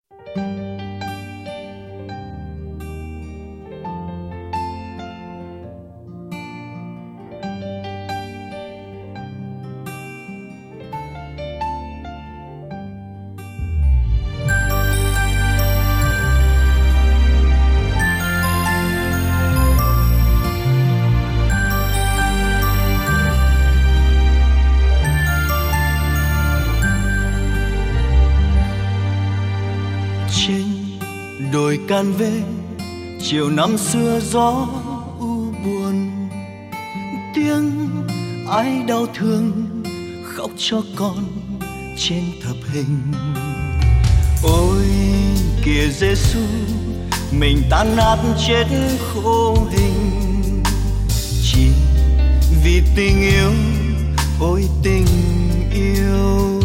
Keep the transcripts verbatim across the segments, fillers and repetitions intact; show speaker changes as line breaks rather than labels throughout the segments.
Đồi can về chiều năm xưa gió u buồn, tiếng ai đau thương khóc cho con trên thập hình. Ôi kìa Giêsu, mình tan nát chết khô hình, chỉ vì tình yêu, ôi tình yêu.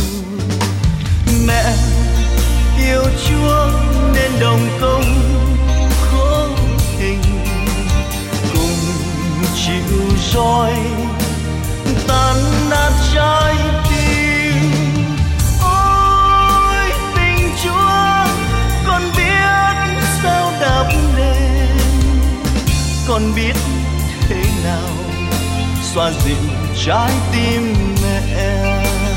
Mẹ yêu Chúa nên đồng công khổ hình, cùng chịu roi tan nát trái tim. Ôi tình Chúa, con biết sao đắp lên, con biết thế nào xoa dịu trái tim mẹ.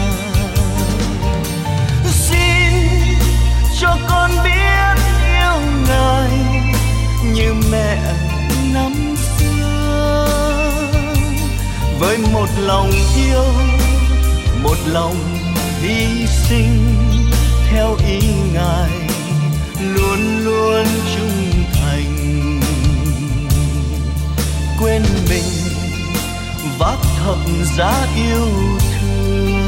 Cho con biết yêu Ngài như mẹ năm xưa, với một lòng yêu, một lòng hy sinh theo ý Ngài, luôn luôn trung thành. Quên mình vác thập giá yêu thương.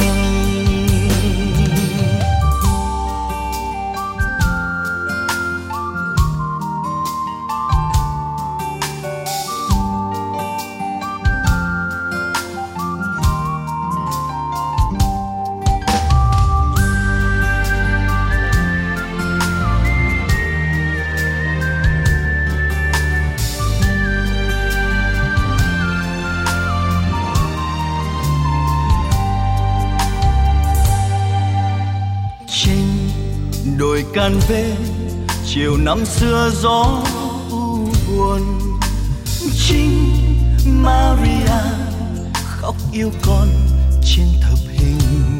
Đồi can về chiều năm xưa gió u buồn, chính Maria khóc yêu con trên thập hình.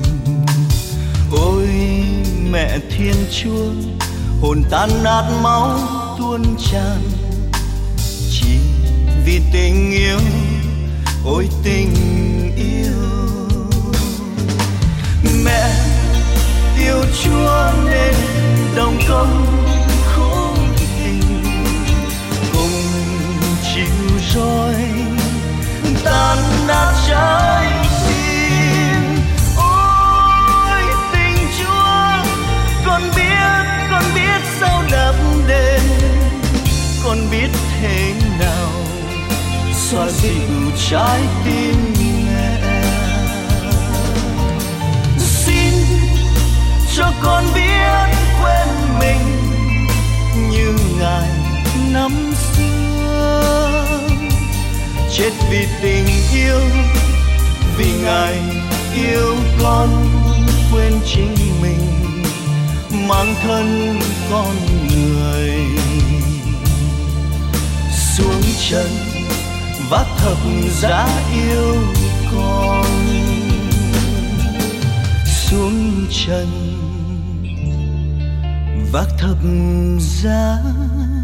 Ôi mẹ Thiên Chúa, hồn tan nát máu tuôn tràn, chỉ vì tình yêu, ôi tình yêu. Mẹ yêu Chúa nên đồng công khổ hình, cùng chịu roi tan nát trái tim. Ôi tình Chúa, con biết, con biết sao đắp đền, con biết thế nào xoa dịu trái tim mẹ. Cho con biết quên mình như Ngài năm xưa, chết vì tình yêu, vì Ngài yêu con, quên chính mình mang thân con người xuống trần vác thập giá yêu con. Xuống trần vác thập giá